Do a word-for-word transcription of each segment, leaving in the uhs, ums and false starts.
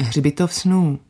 Hřbitov snů.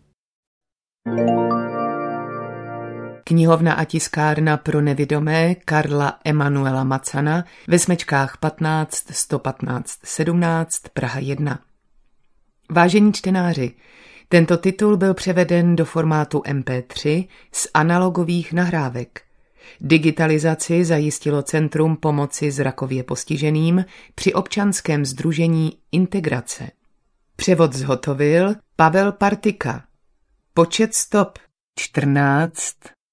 Knihovna a tiskárna pro nevidomé Karla Emanuela Macana ve Smečkách patnáct sto patnáct sedmnáct Praha jedna. Vážení čtenáři, tento titul byl převeden do formátu em pé tři z analogových nahrávek. Digitalizaci zajistilo Centrum pomoci zrakově postiženým při občanském sdružení Integrace. Převod zhotovil Pavel Partika. Počet stop čtrnáct.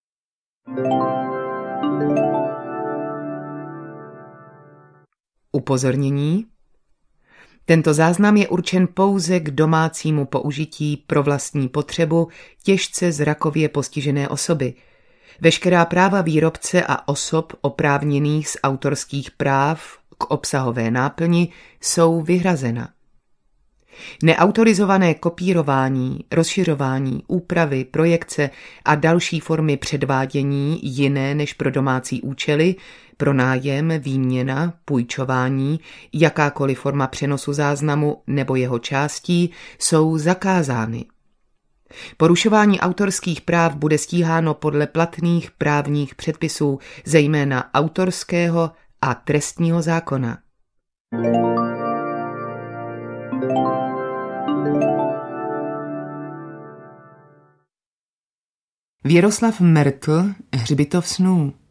Upozornění. Tento záznam je určen pouze k domácímu použití pro vlastní potřebu těžce zrakově postižené osoby. Veškerá práva výrobce a osob oprávněných z autorských práv k obsahové náplni jsou vyhrazena. Neautorizované kopírování, rozšiřování, úpravy, projekce a další formy předvádění jiné než pro domácí účely, pronájem, výměna, půjčování, jakákoliv forma přenosu záznamu nebo jeho částí jsou zakázány. Porušování autorských práv bude stíháno podle platných právních předpisů, zejména autorského a trestního zákona. Věroslav Mertl, Hřbitov snů.